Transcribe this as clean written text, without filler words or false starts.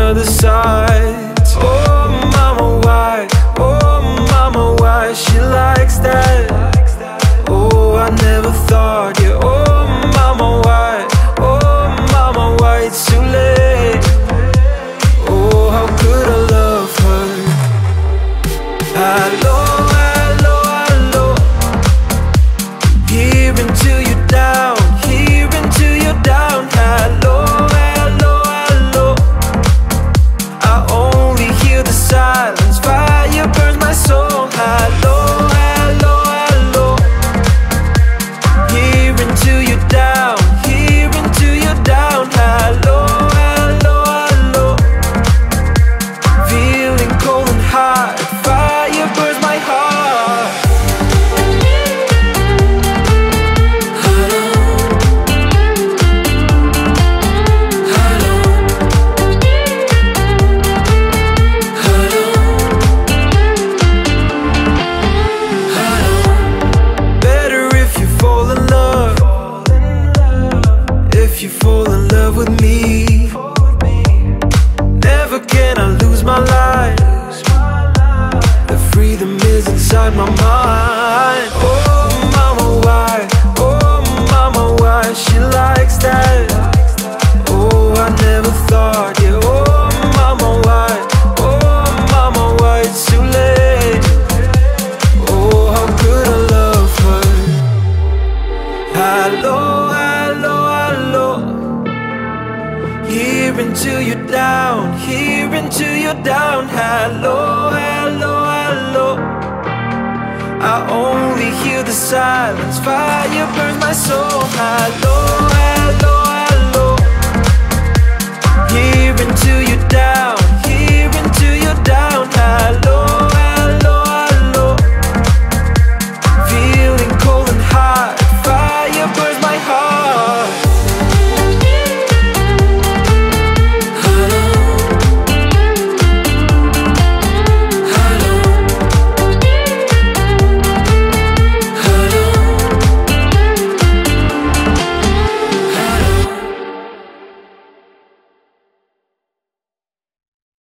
other side. Oh mama, why she likes that? Oh, I never thought, yeah. Oh mama, why it's too late? Oh, how could I love her? Hello, hello, hello. Here until you're down, here until you're down. Hello, hello, hello. I only hear the silence, fire burns my soul. Hello, hello, hello. Here until you're down, here until you're down. Hello, hello, hello. Feeling cold and hot, fire burns my heart. Hello, hello, hello, hello. Better if you fall in love, if you fall in love with me. Never can I lose my life, the freedom is inside my mind. Oh mama, why she likes that? Oh, I never thought, yeah. Oh mama, why it's too late? Oh, how could I love her? Hello, hello, hello. Here until you're down, here until you're down. Hello, hello, hello. I only hear the silence, fire burns my soul. Hello, hello,